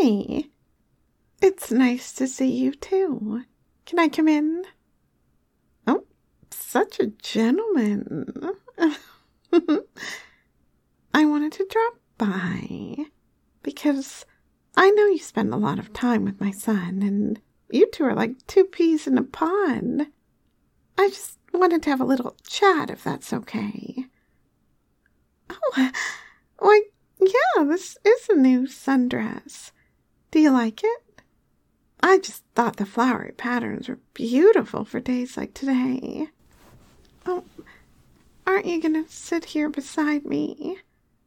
Hi. It's nice to see you, too. Can I come in? Oh, such a gentleman. I wanted to drop by because I know you spend a lot of time with my son, and you two are like two peas in a pod. I just wanted to have a little chat, if that's okay. Oh, why, yeah, this is a new sundress. Do you like it? I just thought the flowery patterns were beautiful for days like today. Oh, aren't you going to sit here beside me?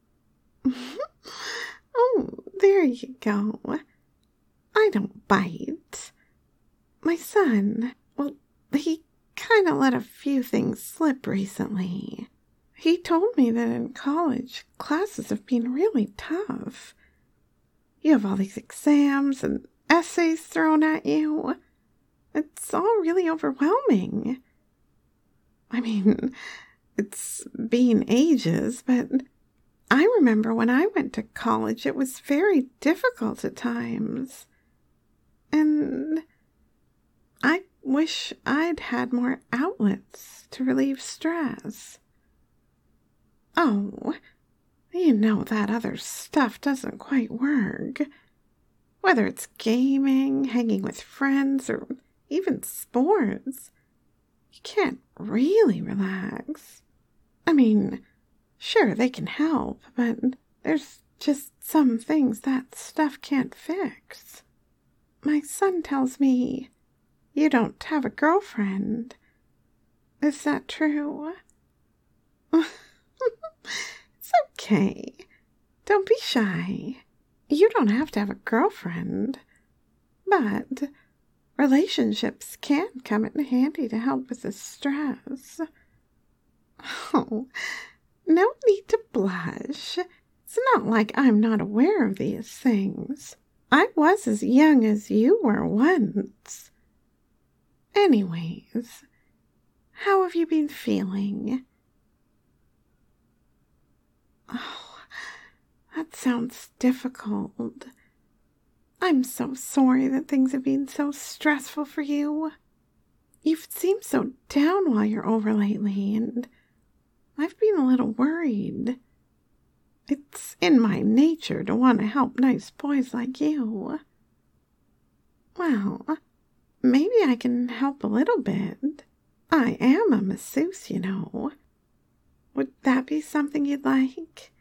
Oh, there you go. I don't bite. My son, well, he kind of let a few things slip recently. He told me that in college, classes have been really tough. You have all these exams and essays thrown at you. It's all really overwhelming. I mean, it's been ages, but I remember when I went to college, it was very difficult at times. And I wish I'd had more outlets to relieve stress. Oh, you know that other stuff doesn't quite work. Whether it's gaming, hanging with friends, or even sports, you can't really relax. I mean, sure, they can help, but there's just some things that stuff can't fix. My son tells me you don't have a girlfriend. Is that true? It's okay. Don't be shy. You don't have to have a girlfriend. But relationships can come in handy to help with the stress. Oh, no need to blush. It's not like I'm not aware of these things. I was as young as you were once. Anyways, how have you been feeling? Oh, that sounds difficult. I'm so sorry that things have been so stressful for you. You've seemed so down while you're over lately, and I've been a little worried. It's in my nature to want to help nice boys like you. Well, maybe I can help a little bit. I am a masseuse, you know. Would that be something you'd like?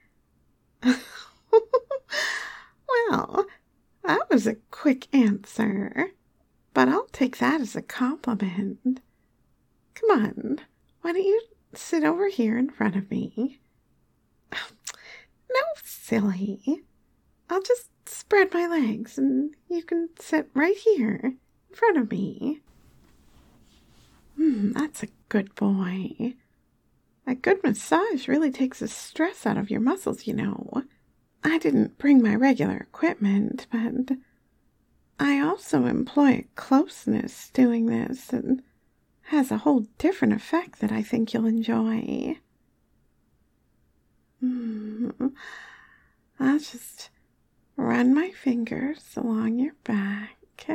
Well, that was a quick answer, but I'll take that as a compliment. Come on, why don't you sit over here in front of me? No, silly. I'll just spread my legs and you can sit right here in front of me. That's a good boy. A good massage really takes the stress out of your muscles, you know. I didn't bring my regular equipment, but I also employ a closeness doing this and has a whole different effect that I think you'll enjoy. I'll just run my fingers along your back.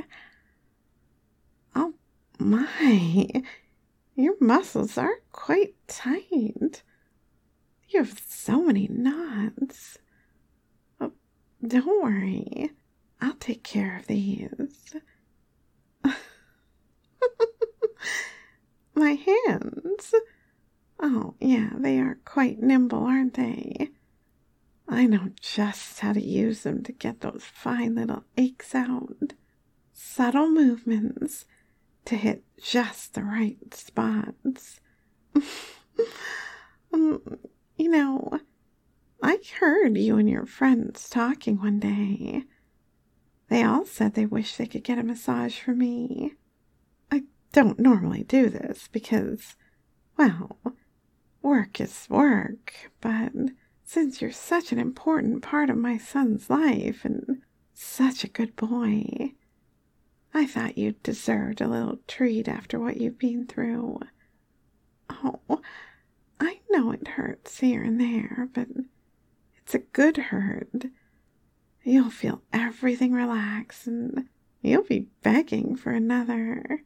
Oh my, your muscles are quite tight. You have so many knots. Oh, don't worry, I'll take care of these. My hands. Oh, yeah, they are quite nimble, aren't they? I know just how to use them to get those fine little aches out. Subtle movements to hit just the right spots. You know, I heard you and your friends talking one day. They all said they wish they could get a massage from me. I don't normally do this because, well, work is work, but since you're such an important part of my son's life and such a good boy, I thought you deserved a little treat after what you've been through. Oh, I know it hurts here and there, but it's a good hurt. you'll feel everything relax and you'll be begging for another.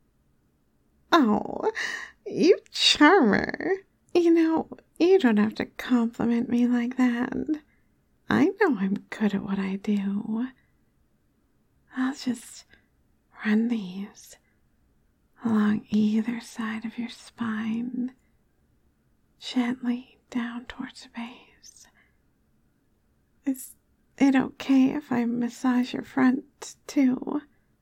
Oh, you charmer. You don't have to compliment me like that. I know I'm good at what I do. I'll just run these along either side of your spine, gently down towards the base. Is it okay if I massage your front too?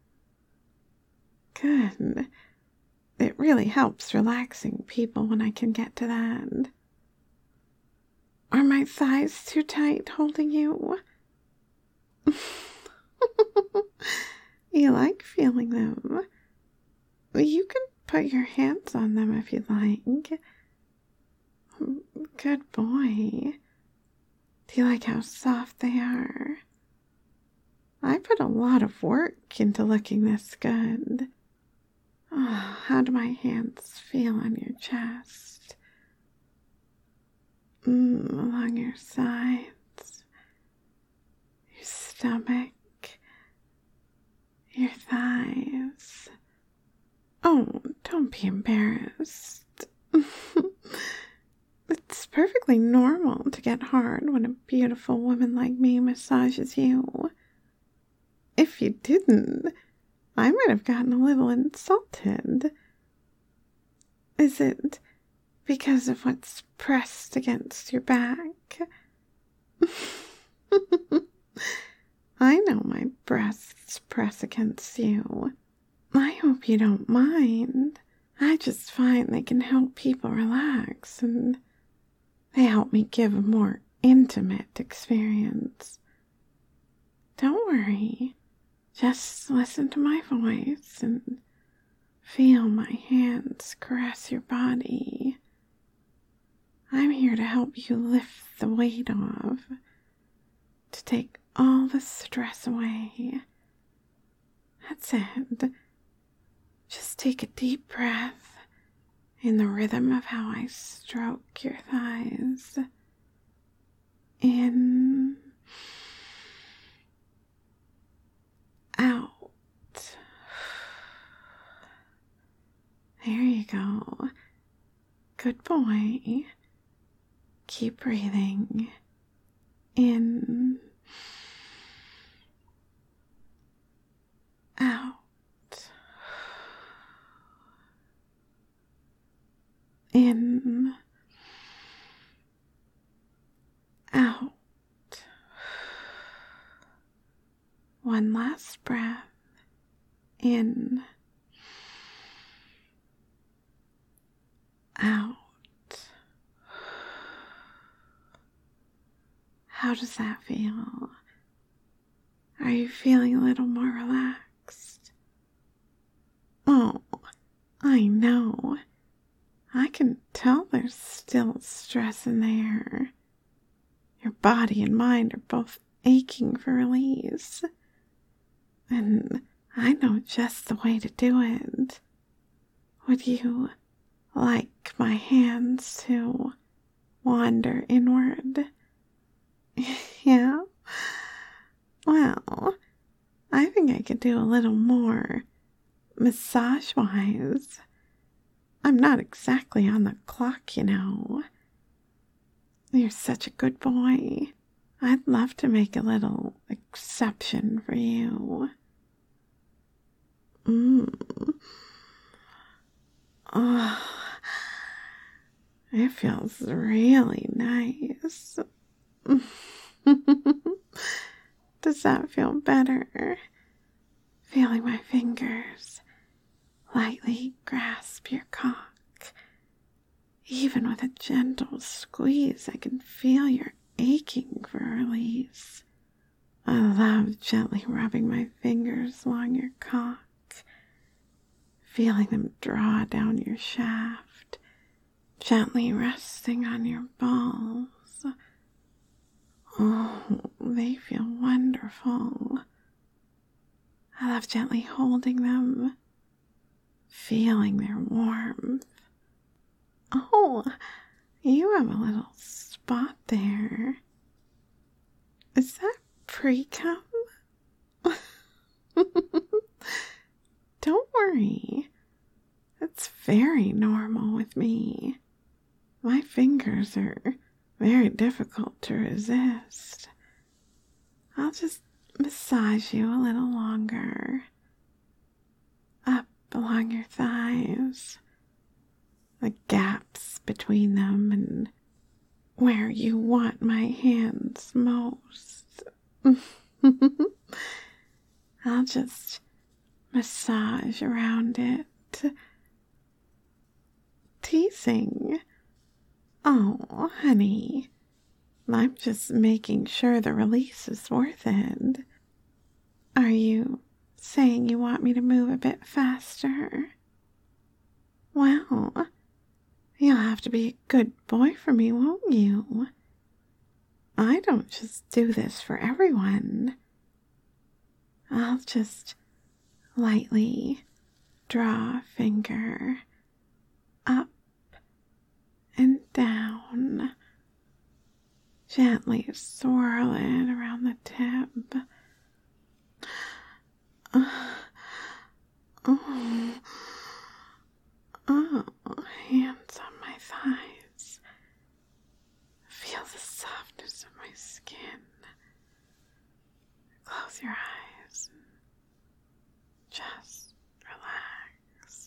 Good. It really helps relaxing people when I can get to that. Are my thighs too tight holding you? You like feeling them. You can put your hands on them if you'd like. Good boy. Do you like how soft they are? I put a lot of work into looking this good. Oh, how do my hands feel on your chest? Along your sides, your stomach, your thighs. Oh, don't be embarrassed. It's perfectly normal to get hard when a beautiful woman like me massages you. If you didn't, I might have gotten a little insulted. Is it because of what's pressed against your back? I know my breasts press against you. I hope you don't mind. I just find they can help people relax, and they help me give a more intimate experience. Don't worry. Just listen to my voice and feel my hands caress your body. I'm here to help you lift the weight off, to take all the stress away. That's it. Just take a deep breath in the rhythm of how I stroke your thighs. In, out. There you go. Good boy. Keep breathing. In, out. In, out. One last breath. In, out. How does that feel? Are you feeling a little more relaxed? Oh, I know. I can tell there's still stress in there. Your body and mind are both aching for release. And I know just the way to do it. Would you like my hands to wander inward? Yeah? Well, I think I could do a little more massage-wise. I'm not exactly on the clock, you know. You're such a good boy. I'd love to make a little exception for you. Oh, it feels really nice. Does that feel better? Feeling my fingers lightly grasp your cock. Even with a gentle squeeze, I can feel you're aching for a release. I love gently rubbing my fingers along your cock, feeling them draw down your shaft, gently resting on your balls. Oh, they feel wonderful. I love gently holding them, feeling their warmth. Oh, you have a little spot there. Is that pre-cum? Don't worry. It's very normal with me. My fingers are very difficult to resist. I'll just massage you a little longer. Up along your thighs, the gaps between them, and where you want my hands most. I'll just massage around it. Teasing. Oh, honey, I'm just making sure the release is worth it. Are you saying you want me to move a bit faster? Well, you'll have to be a good boy for me, won't you? I don't just do this for everyone. I'll just lightly draw a finger up and down, gently swirl it around the tip. Hands on my thighs. Feel the softness of my skin. Close your eyes. Just relax.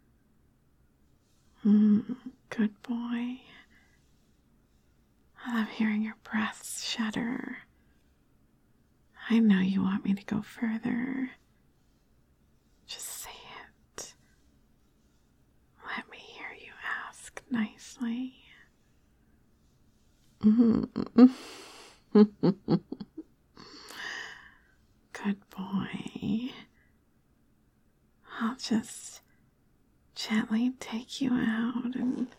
Good boy. I love hearing your breaths shudder. I know you want me to go further. Just say it. Let me hear you ask nicely. Good boy. I'll just gently take you out and...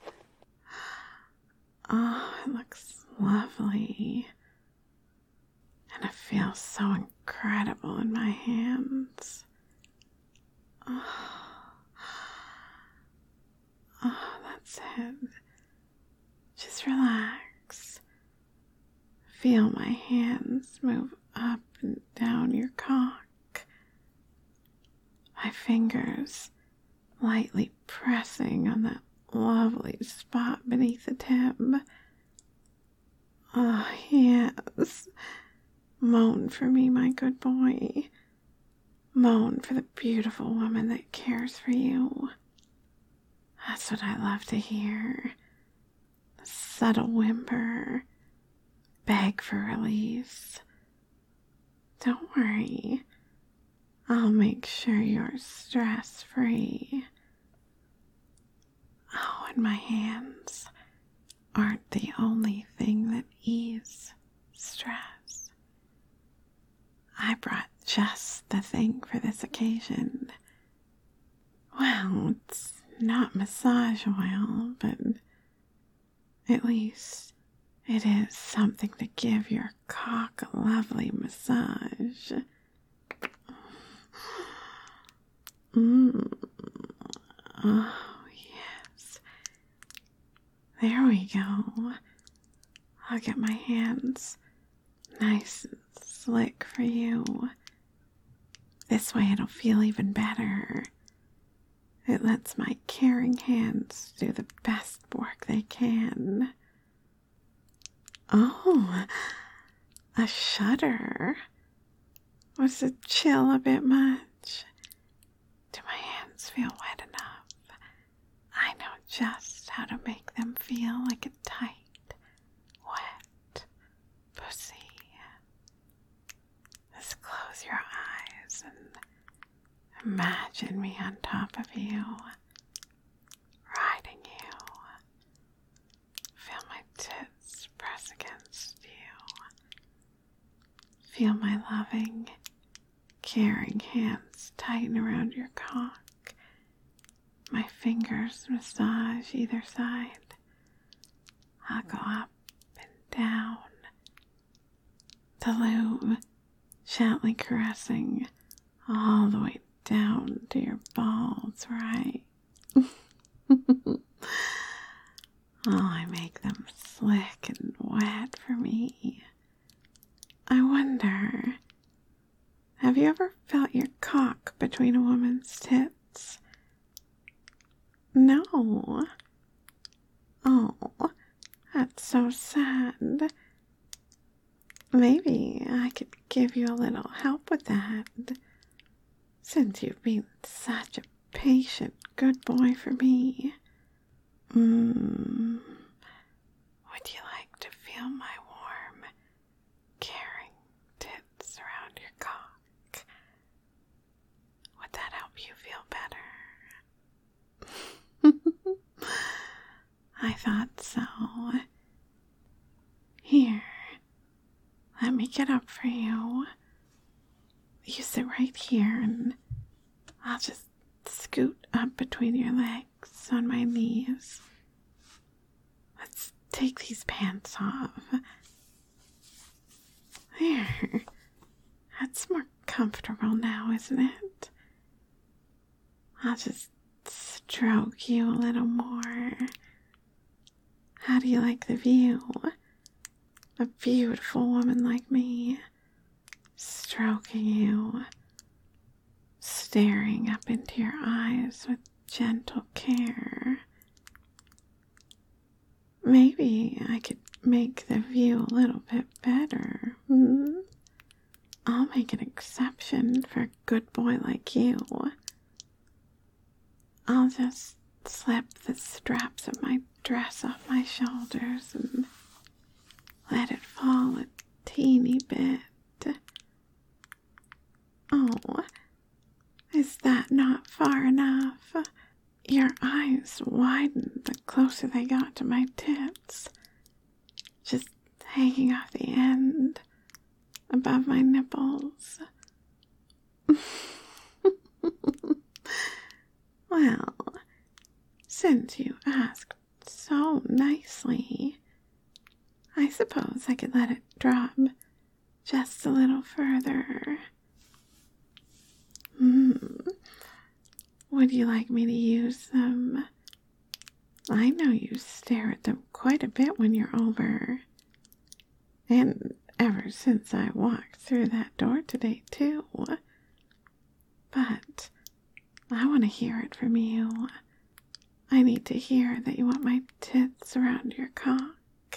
Oh, it looks lovely. And it feels so incredible in my hands. Oh, that's it. Just relax. Feel my hands move up and down your cock. My fingers lightly pressing on that lovely spot beneath the tip. Oh, yes. Moan for me, my good boy. Moan for the beautiful woman that cares for you. That's what I love to hear. The subtle whimper. Beg for release. Don't worry. I'll make sure you're stress-free. Oh, and my hands aren't the only thing that ease stress. I brought just the thing for this occasion. Well, it's not massage oil, but at least it is something to give your cock a lovely massage. Oh, yes. There we go. I'll get my hands nice and slick for you. This way it'll feel even better. It lets my caring hands do the best work they can. Oh, a shudder. Was the chill a bit much? Do my hands feel wet enough? I know just how to make them feel like a tight, wet pussy. Just close your eyes and imagine me on top of you, riding you. Feel my tits press against you. Feel my loving, caring hands tighten around your cock. My fingers massage either side. I'll go up and down. The lube gently caressing all the way down to your balls, right? Oh, I make them slick and wet for me. I wonder, have you ever felt your cock between a woman's tits? No. Oh, that's so sad. Maybe I could give you a little help with that, since you've been such a patient, good boy for me. Would you like to feel my warm, caring tits around your cock? Would that help you feel better? I thought so. Here, let me get up for you. You sit right here and I'll just scoot up between your legs on my knees. Let's take these pants off. There. That's more comfortable now, isn't it? I'll just stroke you a little more. How do you like the view? A beautiful woman like me, stroking you, staring up into your eyes with gentle care. Maybe I could make the view a little bit better. I'll make an exception for a good boy like you. I'll just slip the straps of my dress off my shoulders and let it fall a teeny bit. Oh, is that not far enough? Your eyes widened the closer they got to my tits, just hanging off the end above my nipples. Well, since you asked so nicely, I suppose I could let it drop just a little further. Would you like me to use them? I know you stare at them quite a bit when you're over. And ever since I walked through that door today, too. But I want to hear it from you. I need to hear that you want my tits around your cock.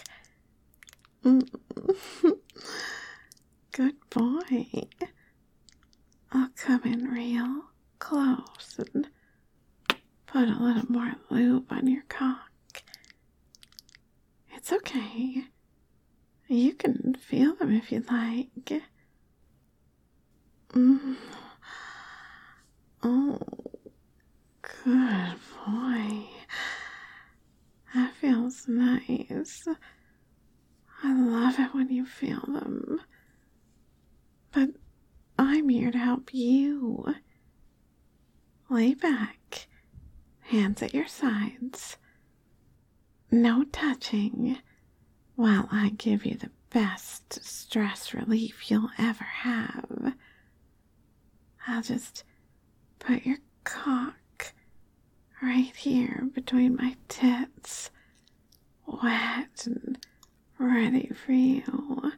Good boy. I'll come in real close and put a little more lube on your cock. It's okay. You can feel them if you'd like. Oh, good boy. That feels nice. I love it when you feel them. But I'm here to help you. Lay back, hands at your sides. No touching while I give you the best stress relief you'll ever have. I'll just put your cock right here between my tits, wet and ready for you.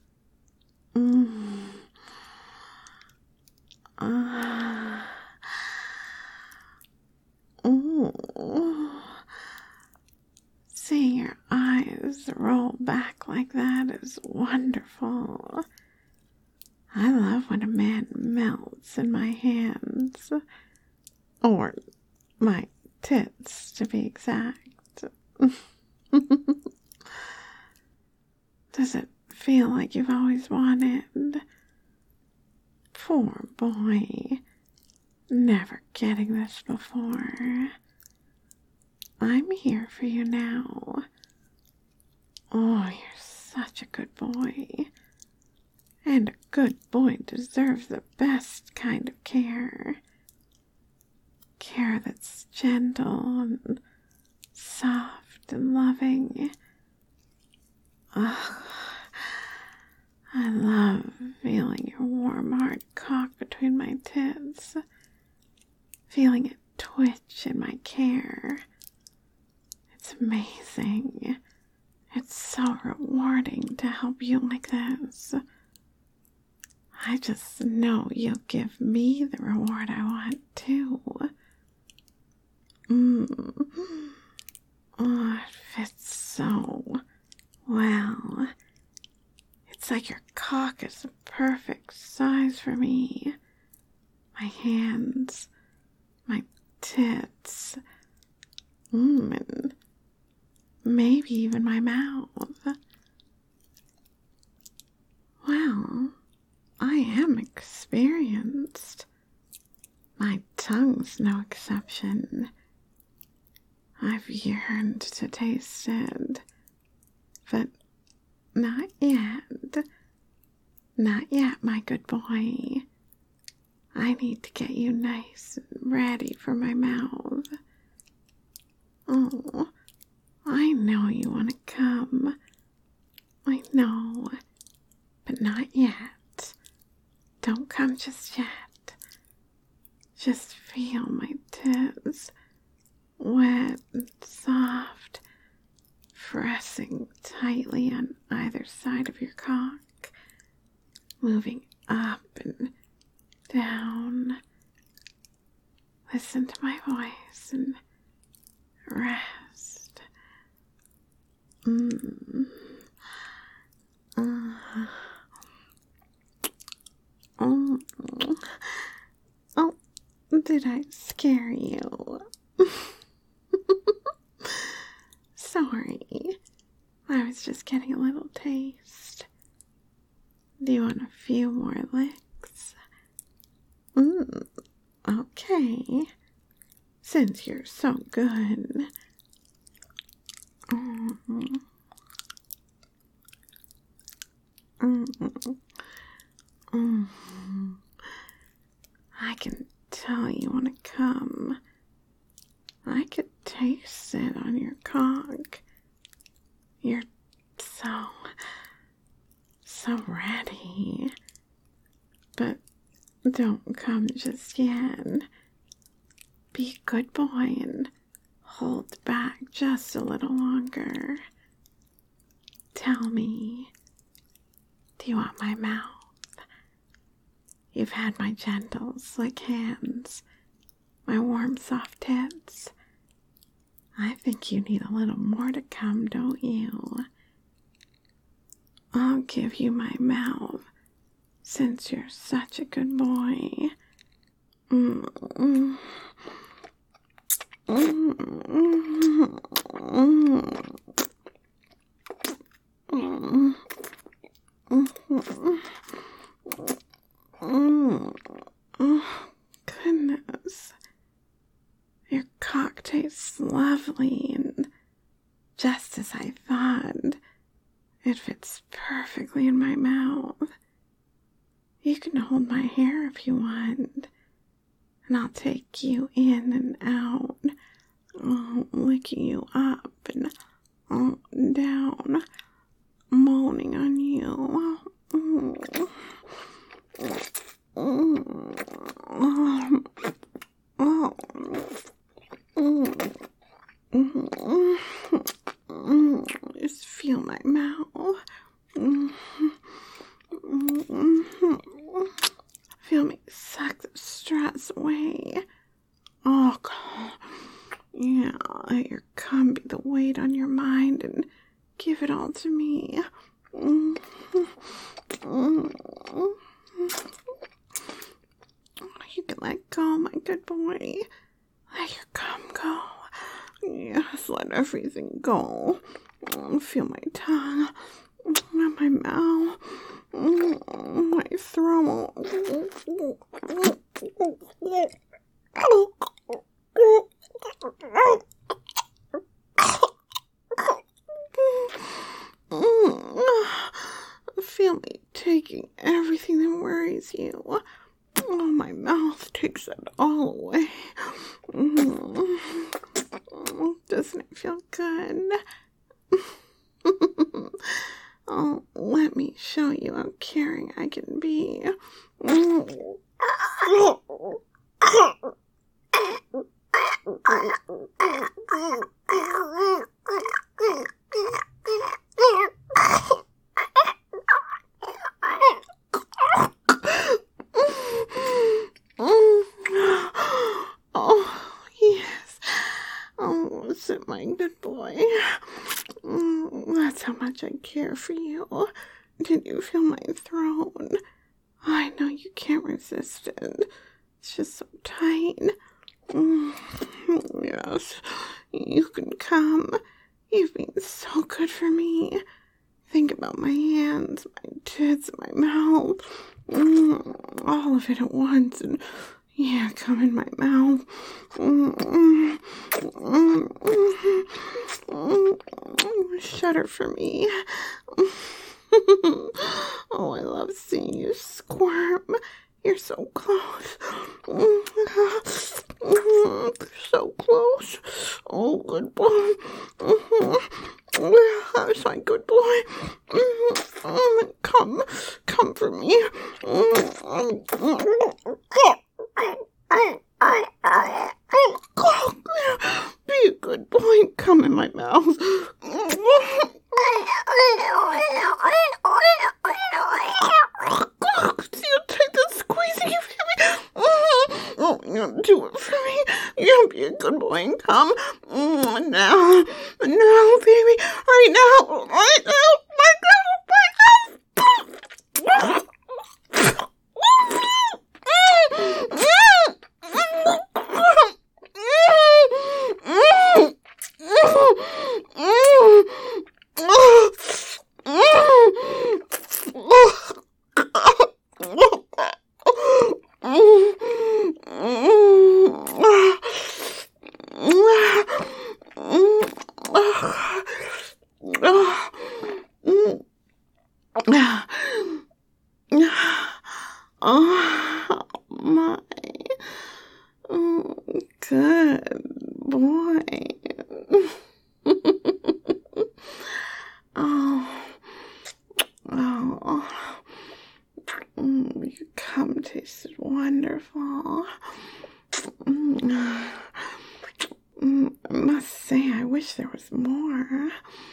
Seeing your eyes roll back like that is wonderful. I love when a man melts in my hands. Or my tits, to be exact. Does it feel like you've always wanted? Poor boy. Never getting this before. I'm here for you now. Oh, you're such a good boy. And a good boy deserves the best kind of care. Care that's gentle and soft and loving. Ugh. I love feeling your warm, hard cock between my tits. Feeling it twitch in my care. It's amazing. It's so rewarding to help you like this. I just know you'll give me the reward I want, too. Oh, it fits so well. It's like your cock is the perfect size for me. My hands, my tits, and maybe even my mouth. Well, I am experienced. My tongue's no exception. I've yearned to taste it, but not yet. Not yet, my good boy. I need to get you nice and ready for my mouth. Oh, I know you want to come. I know, but not yet. Don't come just yet. Just feel my tits, wet and soft, pressing tightly on either side of your cock, moving up and down. Listen to my voice and rest. Oh, did I scare you? Sorry, I was just getting a little taste. Do you want a few more licks? Okay, since you're so good. I can tell you want to come. I could taste it on your cock. You're so ready. But don't come just yet. Be a good boy and hold back just a little longer. Tell me, do you want my mouth? You've had my gentle, slick hands, my warm, soft tits. I think you need a little more to come, don't you? I'll give you my mouth, since you're such a good boy. Goodness. Your cock tastes lovely, and just as I thought, it fits perfectly in my mouth. You can hold my hair if you want, and I'll take you in and out, licking you up and down, moaning on you. Just feel my mouth. Feel me suck the stress away. Oh, God. Yeah, let your cum be the weight on your mind and give it all to me. You can let go, my good boy. Let your cum go. Yes, let everything go. Feel my tongue, my mouth, my throat. Feel me taking everything that worries you. Oh, my mouth takes it all away. Doesn't it feel good? Oh, let me show you how caring I can be. my good boy. That's how much I care for you. Can you feel my throne? I know you can't resist it. It's just so tight. Yes, you can come. You've been so good for me. Think about my hands, my tits, my mouth. All of it at once. And yeah, come in my mouth. Shudder for me. Oh, I love seeing you squirm. You're so close. So close. Oh, good boy. That's my good boy. Come for me. Be a good boy. Come in my mouth. Take the squeezing of me. Oh, you do it for me. You be a good boy and come. Now, baby. Right now. Oh, my. Oh, good boy. Your cum tasted wonderful. I must say, I wish there was more.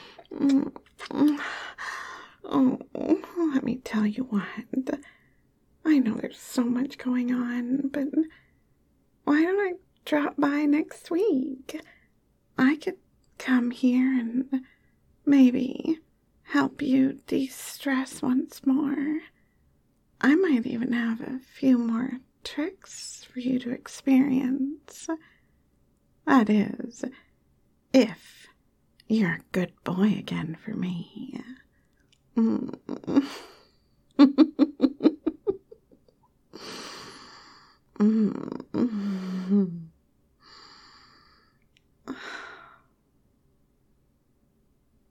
Oh, let me tell you what. I know there's so much going on, but why don't I drop by next week? I could come here and maybe help you de-stress once more. I might even have a few more tricks for you to experience. That is, if you're a good boy again for me. Mm-hmm.